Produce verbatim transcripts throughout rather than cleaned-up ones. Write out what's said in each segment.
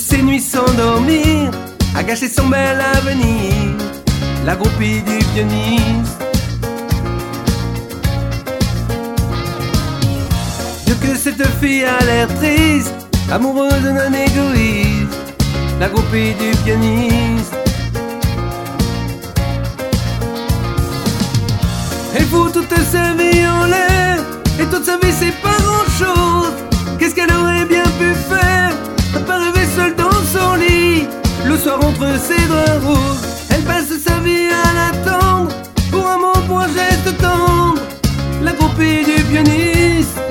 ses nuits sans dormir, a gâché son bel avenir, la groupie du pianiste. Dieu que cette fille a l'air triste, amoureuse d'un égoïste, la groupie du pianiste. Elle fout toute sa vie en l'air, et toute sa vie c'est pas grand chose. Qu'est-ce qu'elle aurait bien pu faire, à pas rêver seule dans son lit, le soir entre ses draps roses. Elle passe sa vie à l'attendre, pour un mot, pour un geste tendre, la groupie du pianiste.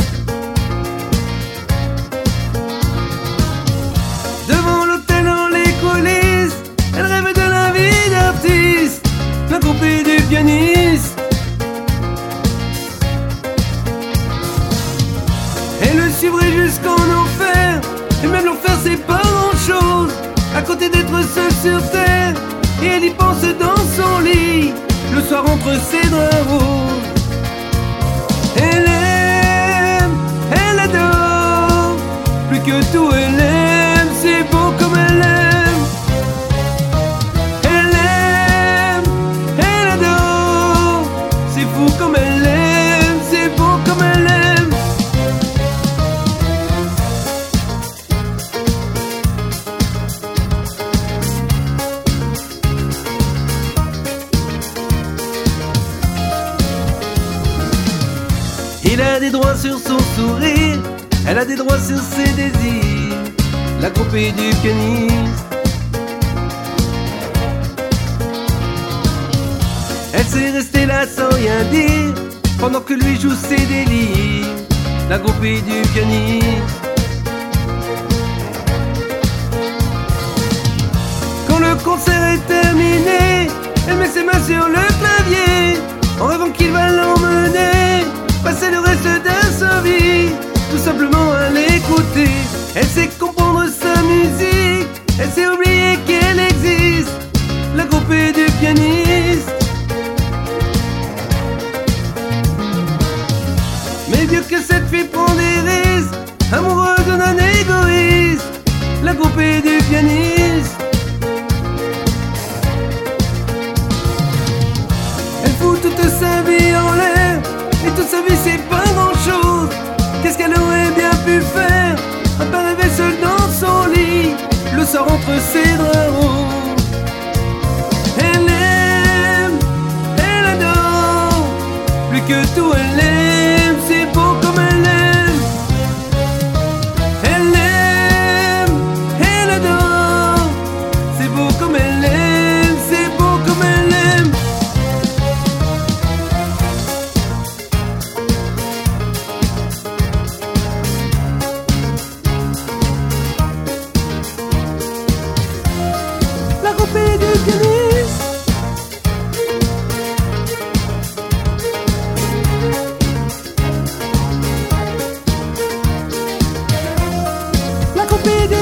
Devant l'hôtel dans les coulisses, elle rêve de la vie d'artiste, la groupie du pianiste. Elle le suivrait jusqu'en enfer, et même l'enfer c'est pas grand chose, à côté d'être seule sur terre, et elle y pense dans son lit, le soir entre ses draps roses. Elle aime, elle adore, plus que tout elle aime, c'est beau comme elle aime. Elle aime, elle adore, c'est fou comme elle aime, c'est beau comme elle aime. Il a des droits sur son sourire, elle a des droits sur ses désirs, la groupie du pianiste. Elle s'est restée là sans rien dire, pendant que lui joue ses délires, la groupie du pianiste. Quand le concert est terminé, elle met ses mains sur le clavier, en rêvant qu'il va l'emmener, passer le reste de sa vie, tout simplement à l'écouter. Elle sait comprendre sa musique, elle sait oublier qu'elle existe, la groupie du pianiste. Mais Dieu que cette fille prend des risques, amoureuse d'un égoïste, la groupie du pianiste. Elle fout toute sa vie en l'air, et toute sa vie c'est pas grand chose. Qu'est-ce qu'elle aurait bien pu faire, à pas rêver seule dans son lit, le soir entre ses draps roses. Elle aime, elle adore, plus que tout elle aime, c'est beau comme elle aime. Elle aime, elle adore, c'est beau comme elle aime, c'est beau comme elle aime. La groupie du pianiste. La groupie du